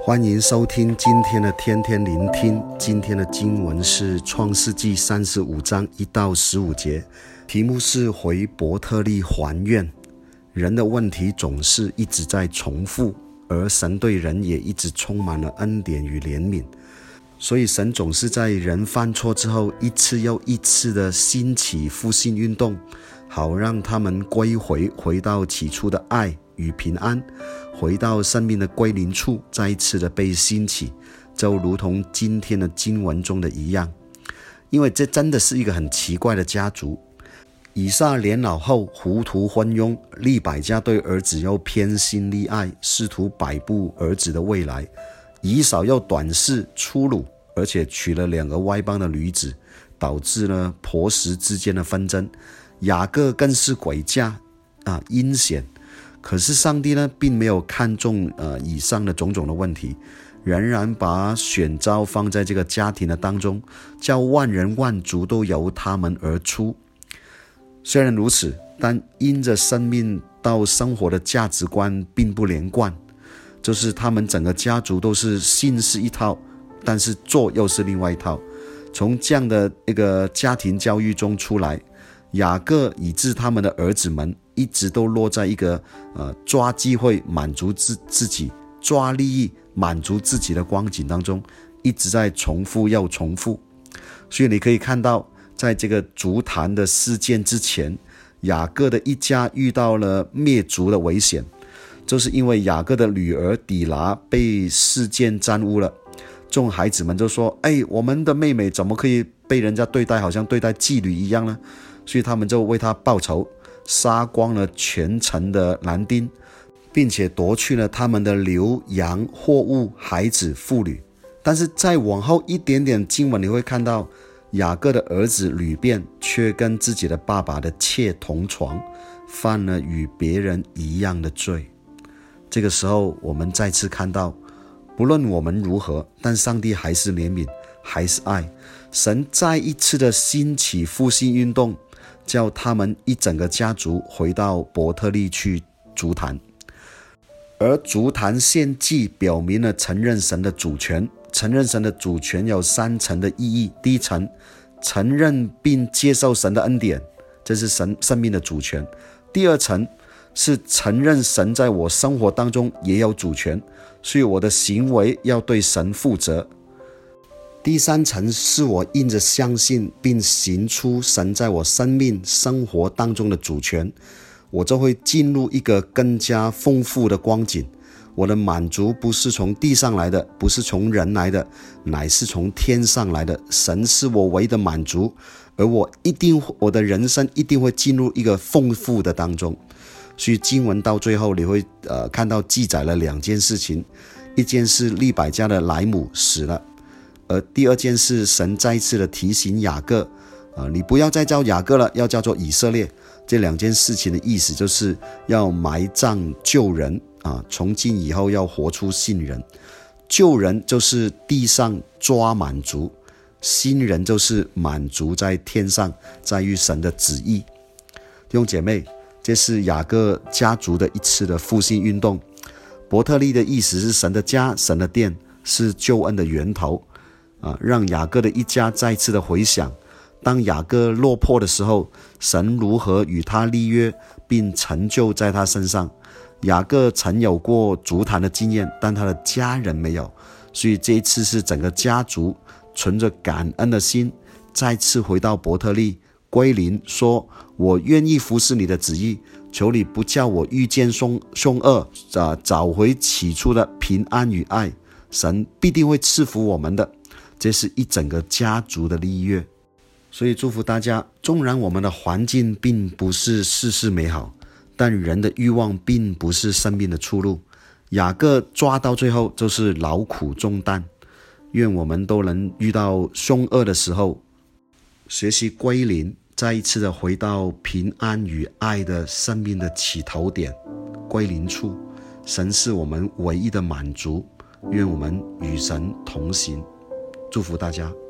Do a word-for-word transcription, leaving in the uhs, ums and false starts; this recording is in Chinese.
欢迎收听今天的天天聆听。今天的经文是创世纪三十五章一到十五节，题目是回伯特利还愿。人的问题总是一直在重复，而神对人也一直充满了恩典与怜悯，所以神总是在人犯错之后一次又一次的兴起复兴运动，好让他们归回回到起初的爱与平安，回到生命的归零处，再一次的被兴起，就如同今天的经文中的一样。因为这真的是一个很奇怪的家族。以撒年老后糊涂昏庸，利百加对儿子又偏心溺爱，试图摆布儿子的未来。以扫又短视粗鲁，而且娶了两个外邦的女子，导致了婆媳之间的纷争。雅各更是诡诈啊阴险。可是上帝呢，并没有看中呃以上的种种的问题，仍然把选召放在这个家庭的当中，叫万人万族都由他们而出。虽然如此，但因着生命到生活的价值观并不连贯，就是他们整个家族都是信是一套，但是做又是另外一套。从这样的一个家庭教育中出来，雅各以致他们的儿子们一直都落在一个呃抓机会满足自自己，抓利益满足自己的光景当中，一直在重复又重复。所以你可以看到，在这个族坛的事件之前，雅各的一家遇到了灭族的危险，就是因为雅各的女儿底拿被事件沾污了。众孩子们就说：哎，我们的妹妹怎么可以被人家对待好像对待妓女一样呢？所以他们就为她报仇，杀光了全城的男丁，并且夺去了他们的牛羊货物孩子妇女。但是再往后一点点经文，你会看到雅各的儿子吕便却跟自己的爸爸的妾同床，犯了与别人一样的罪。这个时候我们再次看到，不论我们如何，但上帝还是怜悯，还是爱。神再一次的兴起复兴运动，叫他们一整个家族回到伯特利去筑坛。而筑坛献祭表明了承认神的主权，承认神的主权有三层的意义。第一层，承认并接受神的恩典，这是神生命的主权。第二层是承认神在我生活当中也有主权，所以我的行为要对神负责。第三层是我因着相信并行出神在我生命生活当中的主权，我就会进入一个更加丰富的光景。我的满足不是从地上来的，不是从人来的，乃是从天上来的。神是我唯一的满足，而我一定我的人生一定会进入一个丰富的当中。所以经文到最后你会呃看到记载了两件事情，一件是利百加的莱姆死了，而第二件事，神再一次的提醒雅各，呃，你不要再叫雅各了，要叫做以色列。这两件事情的意思就是要埋葬旧人啊，从今以后要活出新人。旧人就是地上抓满足，新人就是满足在天上，在于神的旨意。弟兄姐妹，这是雅各家族的一次的复兴运动。伯特利的意思是神的家，神的殿，是救恩的源头。啊，让雅各的一家再次的回想，当雅各落魄的时候，神如何与他立约，并成就在他身上。雅各曾有过筑坛的经验，但他的家人没有，所以这一次是整个家族存着感恩的心，再次回到伯特利归零，说：我愿意服侍你的旨意，求你不叫我遇见凶凶恶，啊，找回起初的平安与爱。神必定会赐福我们的。这是一整个家族的立约。所以祝福大家，纵然我们的环境并不是事事美好，但人的欲望并不是生命的出路。雅各抓到最后就是劳苦重担。愿我们都能遇到凶恶的时候，学习归零，再一次的回到平安与爱的生命的起头点，归零处。神是我们唯一的满足，愿我们与神同行。祝福大家。